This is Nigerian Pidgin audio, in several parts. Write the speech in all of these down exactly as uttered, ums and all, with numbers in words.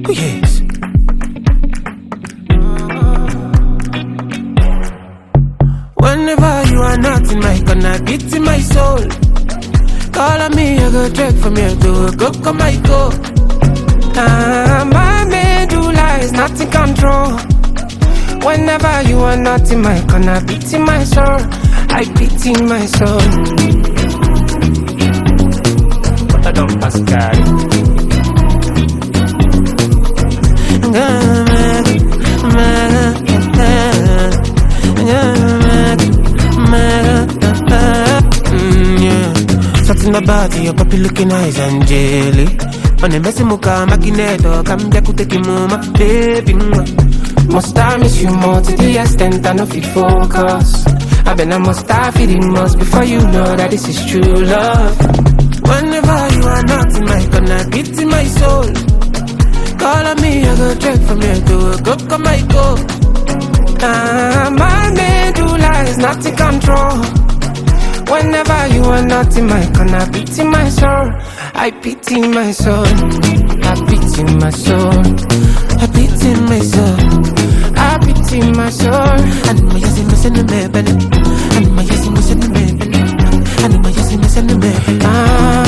Oh yes. Whenever you are not in my corner, beat in my soul. Call on me, I go check from here to go, come my go. Ah, my medulla is not in control. Whenever you are not in my corner, beat in my soul. I beat in my soul. But I don't pass God. Something about your puppy looking eyes angelic. On the messy muka magneto, come back with the mama, baby. Must I miss you more to the extent I know if you focus. I been I must I feel the most before you know that this is true love. Whenever you are not in my corner, beat in my soul. Call on me, I go check from here to go, come my go. Ah, my medulla is not in control. Whenever you are not in my corner, beat in my soul. I beat in my soul. I beat in my soul. I beat in my soul. I beat in my soul. And my yes in my sin and me belly. And my yes in my sin and me belly. And my yes in my sin and me belly. Ah,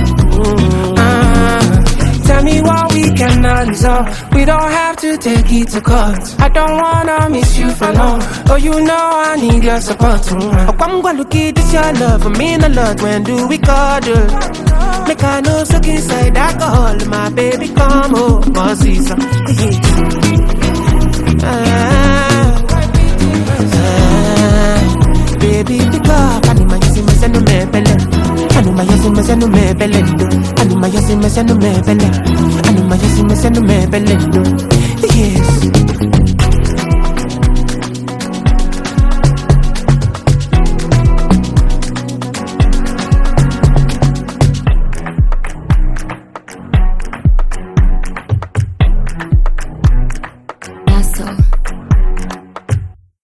ah. Tell me what we cannot resolve. We don't have to take it to court. I don't wanna miss you for long. Oh, you know I need your support. Oh, I'm gonna look at this your love for me a lot. When do we cuddle? Make I know suck inside alcohol. My baby come home, boss is a baby pick up. Anima yesi mesenu mebele. Anima yesi mesenu mebele. Anima yesi mesenu mebele. Anima yesi mesenu mebele. Yes.